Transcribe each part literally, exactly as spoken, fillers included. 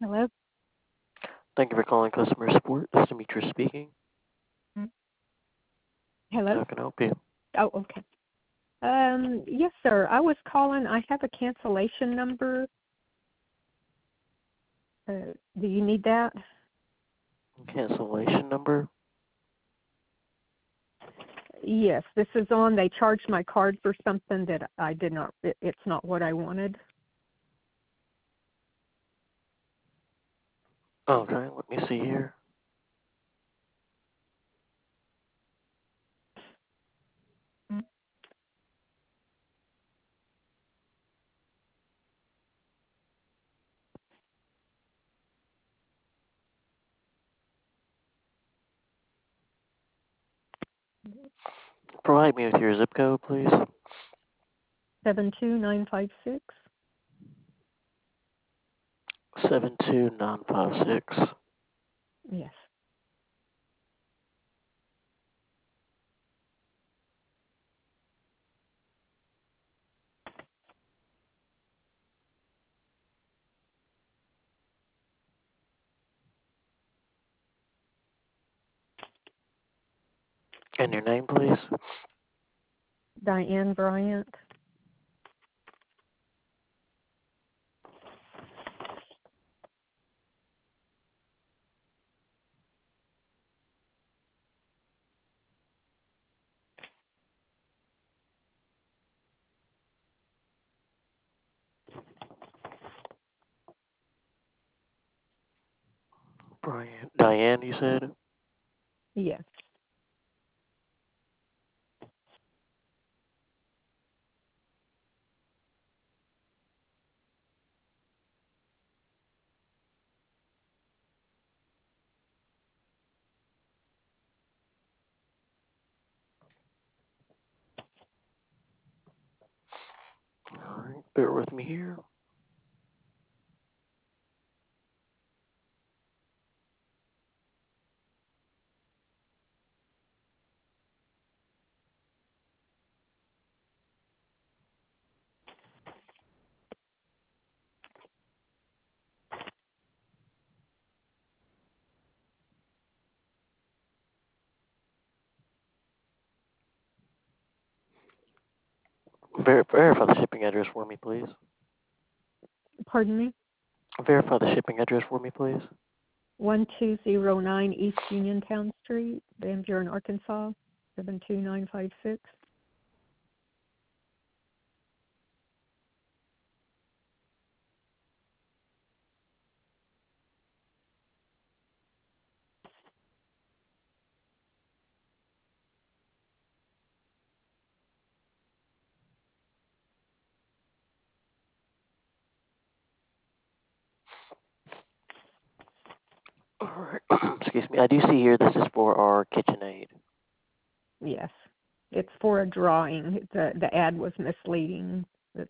Hello? Thank you for calling customer support. This is Demetrius speaking. Mm. Hello? How can I help you? Oh, okay. Um, yes, sir. I was calling. I have a cancellation number. Uh, do you need that? Cancellation number? Yes, this is on. They charged my card for something that I did not, it, it's not what I wanted. Okay, let me see here. Mm. Provide me with your zip code, please. seven two nine five six. seven two nine five six. Yes. And your name, please? Diane Bryant. Brian. Diane, you said? Yes. Alright, bear with me here. Ver- verify the shipping address for me, please. Pardon me? Verify the shipping address for me, please. one two zero nine East Uniontown Street, Van Buren, Arkansas, seven two nine five six. Alright, excuse me. I do see here this is for our KitchenAid. Yes. It's for a drawing. The the ad was misleading. It's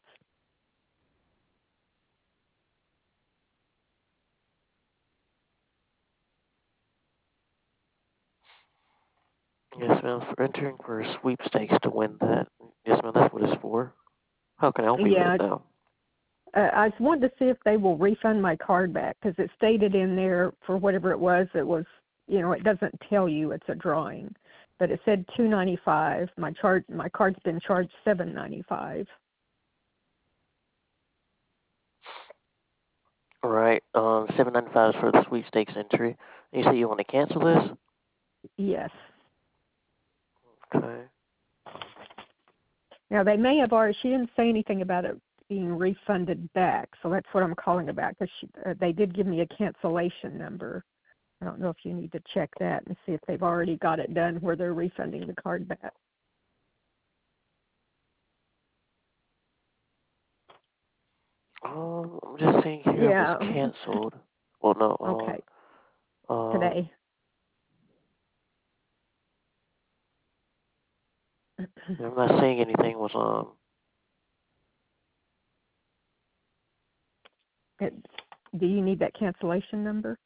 Yes, ma'am. For entering for sweepstakes to win that. Yes, ma'am. That's what it's for. How can I help you with it yeah. now? Uh, I just wanted to see if they will refund my card back because it stated in there for whatever it was. It was, you know, it doesn't tell you it's a drawing, but it said two ninety five. My charge, my card's been charged seven ninety five. All right. Um, seven ninety five is for the sweepstakes entry. You say you want to cancel this? Yes. Okay. Now they may have already. She didn't say anything about it being refunded back, so that's what I'm calling about because uh, they did give me a cancellation number. I don't know if you need to check that and see if they've already got it done where they're refunding the card back. Um, I'm just seeing here it was Yeah. canceled. Well, no. Okay. Um, um, Today. I'm not seeing anything was um. It, do you need that cancellation number?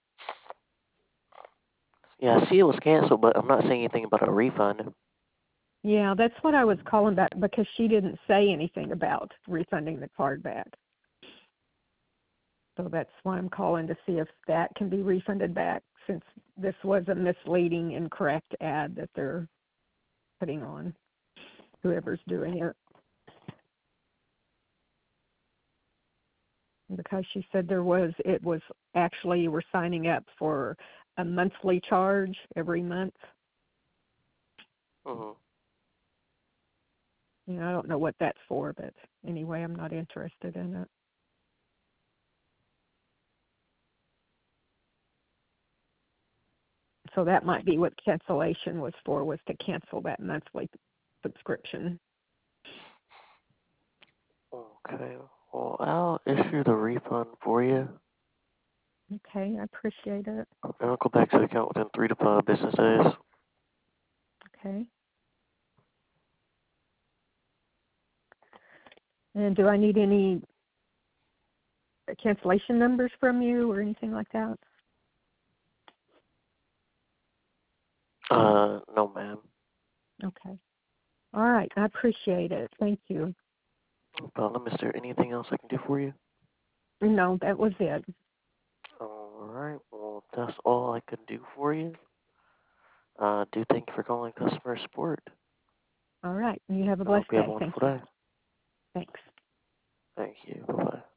Yeah, I see it was canceled, but I'm not seeing anything about a refund. Yeah, that's what I was calling back because she didn't say anything about refunding the card back. So that's why I'm calling to see if that can be refunded back, since this was a misleading, incorrect ad that they're putting on, whoever's doing it. Because she said there was, it was actually, you were signing up for a monthly charge every month. Mm-hmm. You know, I don't know what that's for, but anyway, I'm not interested in it. So that might be what cancellation was for, was to cancel that monthly subscription. Okay. Well, I'll issue the refund for you. Okay, I appreciate it. And I'll go back to the account within three to five business days. Okay. And do I need any cancellation numbers from you or anything like that? Uh, no, ma'am. Okay. All right. I appreciate it. Thank you. No problem. Is there anything else I can do for you? No, that was it. All right. Well, that's all I can do for you. Uh, do thank you for calling customer support. All right. You have a I hope blessed you have a day. Thank wonderful you. day. Thanks. Thank you. Bye-bye.